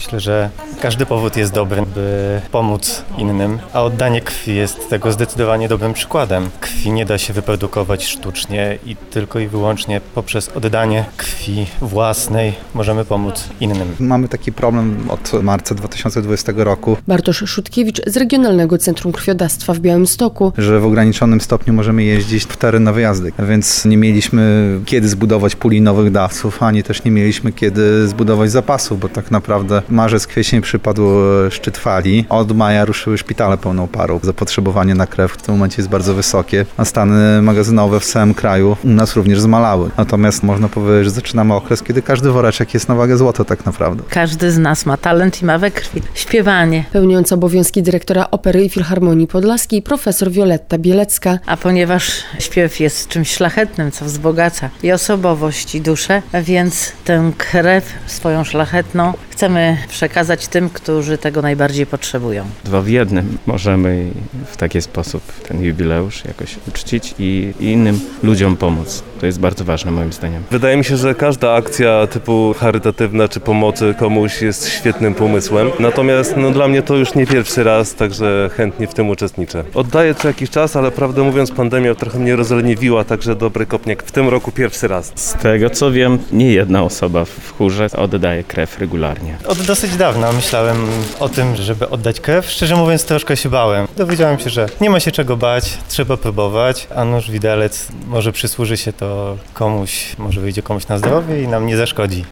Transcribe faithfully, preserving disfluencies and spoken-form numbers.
Myślę, że każdy powód jest dobry, by pomóc innym, a oddanie krwi jest tego zdecydowanie dobrym przykładem. Krwi nie da się wyprodukować sztucznie i tylko i wyłącznie poprzez oddanie krwi własnej możemy pomóc innym. Mamy taki problem od marca dwa tysiące dwudziestego roku. Bartosz Szutkiewicz z Regionalnego Centrum Krwiodawstwa w Białymstoku. Że w ograniczonym stopniu możemy jeździć w teren na wyjazdy, więc nie mieliśmy kiedy zbudować puli nowych dawców, ani też nie mieliśmy kiedy zbudować zapasów, bo tak naprawdę marzec, kwiecień przypadł szczyt fali. Od maja ruszyły szpitale pełną parą. Zapotrzebowanie na krew w tym momencie jest bardzo wysokie, a stany magazynowe w całym kraju u nas również zmalały. Natomiast można powiedzieć, że zaczynamy okres, kiedy każdy woreczek jest na wagę złota tak naprawdę. Każdy z nas ma talent i ma we krwi śpiewanie. Pełniąca obowiązki dyrektora Opery i Filharmonii Podlaskiej profesor Wioletta Bielecka. A ponieważ śpiew jest czymś szlachetnym, co wzbogaca i osobowość, i duszę, więc tę krew swoją szlachetną chcemy przekazać tym, którzy tego najbardziej potrzebują. Dwa w jednym. Możemy w taki sposób ten jubileusz jakoś uczcić i innym ludziom pomóc. To jest bardzo ważne moim zdaniem. Wydaje mi się, że każda akcja typu charytatywna czy pomocy komuś jest świetnym pomysłem. Natomiast no, dla mnie to już nie pierwszy raz, także chętnie w tym uczestniczę. Oddaję co jakiś czas, ale prawdę mówiąc pandemia trochę mnie rozleniwiła, także dobry kopniak w tym roku pierwszy raz. Z tego co wiem, nie jedna osoba w chórze oddaje krew regularnie. Od dosyć dawna myślałem o tym, żeby oddać krew. Szczerze mówiąc, troszkę się bałem. Dowiedziałem się, że nie ma się czego bać, trzeba próbować, a nóż widelec może przysłuży się to komuś, może wyjdzie komuś na zdrowie i nam nie zaszkodzi.